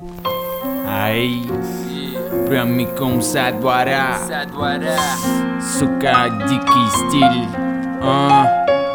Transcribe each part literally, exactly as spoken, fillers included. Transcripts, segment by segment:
Ай, прямиком со двора, Со двора. сука, дикий стиль. а.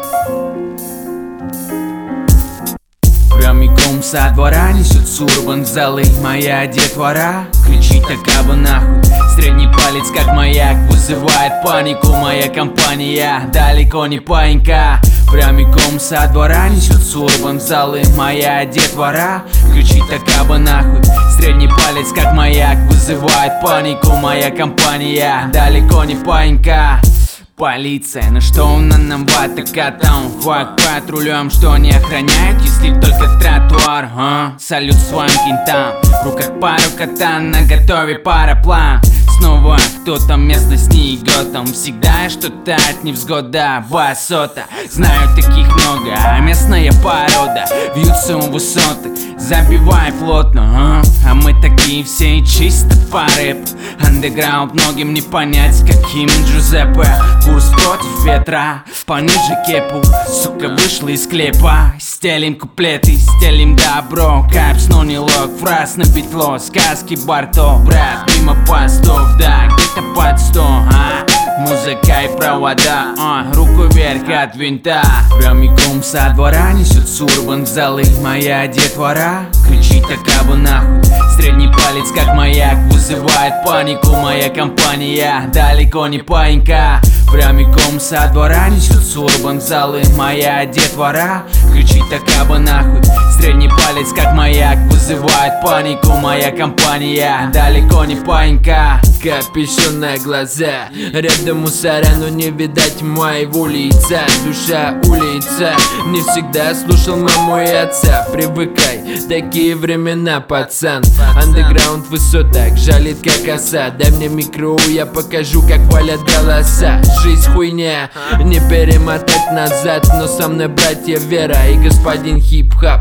Прямиком со двора несет сурбан в залы. Моя детвора кричит так кабы нахуй. Средний палец как маяк вызывает панику. Моя компания далеко не паинька. Прямиком со двора несет сурбан в залы. Моя детвора кричит так кабы нахуй. Средний палец как маяк вызывает панику. Моя компания далеко не паинька. Полиция, ну что на нам ватака там? Фак патрулем, что не охраняет, если только тротуар, а? Салют своим кентам, в руках пару катан, на готове параплан. Снова кто-то местность не идет, там всегда что-то от невзгода, басота. Знаю таких много, а местная порода вьются у высоты, забивай плотно, а? А мы такие все чисто по рэпу. Андеграунд многим не понять, каким Джузеппе. Курс против ветра, пониже кепу. Сука, вышла из склепа. Стелим куплеты, стелим добро. Кайпс, но не лог, фраз на битло. Сказки Барто, брат, мимо постов. Да, где-то под сто, а? Музыка и провода, а, руку вверх от винта. Прямиком со двора несет сурбан в залы. Моя детвора кричит так кабы нахуй. Средний палец как маяк вызывает панику. Моя компания далеко не паинька. Прямиком со двора несет сурбан в залы. Моя детвора кричит так кабы нахуй. Средний палец как маяк вызывает панику. Моя компания далеко не паинька. Капюшон на глаза, рядом мусора, но не видать моего лица. Душа улица, не всегда слушал маму и отца. Привыкай, такие времена, пацан. Андеграунд в высотах, жалит как оса. Дай мне микро, я покажу, как валят голоса. Жизнь хуйня, не перемотать назад, но со мной братья Вера и господин хип-хап.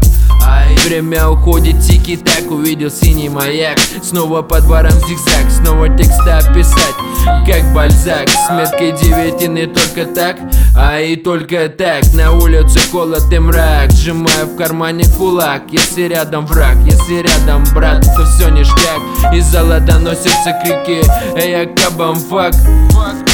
Время уходит, тики-так, увидел синий маяк. Снова по дворам зигзаг, снова текста писать, как Бальзак. С меткой девять и не только так, а и только так. На улице холод и мрак, сжимаю в кармане кулак. Если рядом враг, если рядом брат, то все ништяк. Из зала доносятся крики, эй, я кабам фак.